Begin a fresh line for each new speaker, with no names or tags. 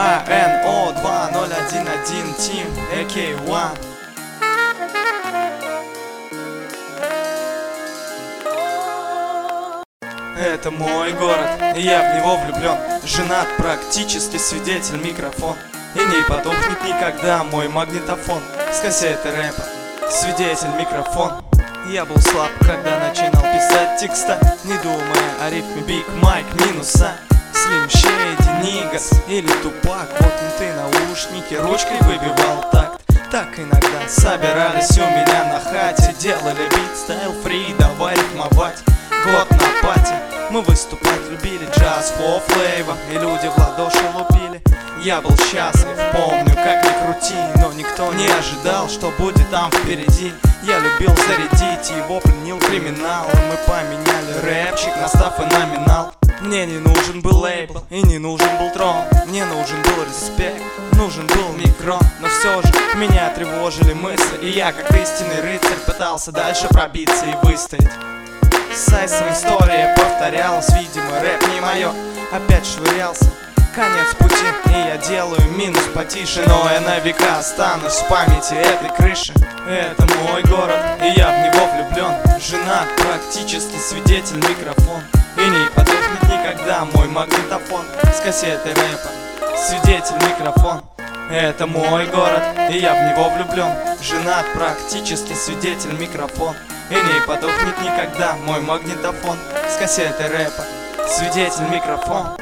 ANO2011 Team AK1. Это мой город, и я в него влюблен. Женат, практически свидетель, микрофон. И не потухнет никогда мой магнитофон с кассеты рэпа. Свидетель, микрофон. Я был слаб, когда начинал писать текста, не думая о рифме Big Mike минуса. Slim Shady, Нигас или Тупак, воткнутые наушники, ручкой выбивал такт. Так иногда собирались у меня на хате, делали бит, стайл фри, давай рифмовать. Год на пати, мы выступать любили, джаз, флоу, флейва, и люди в ладоши лупили. Я был счастлив, помню, как ни крути, но никто не ожидал, что будет там впереди. Я любил зарядить, его пленил криминал, и мы поменяли рэпчик на став и номинал. Мне не нужен был лейбл и не нужен был трон, мне нужен был респект, нужен был микрон. Но все же меня тревожили мысли, и я, как истинный рыцарь, пытался дальше пробиться и выстоять. С Айсом история повторялась, видимо, рэп не мое, опять швырялся. Конец пути, и я делаю минус потише, но я на века останусь в памяти этой крыши. Это мой город, и я в него влюблен. Женат, практически свидетель, микрофон. И не потухнет никогда мой магнитофон с кассеты рэпа. Свидетель, микрофон. Это мой город, и я в него влюблен. Женат, практически свидетель, микрофон. И не потухнет никогда мой магнитофон с кассеты рэпа. Свидетель, микрофон.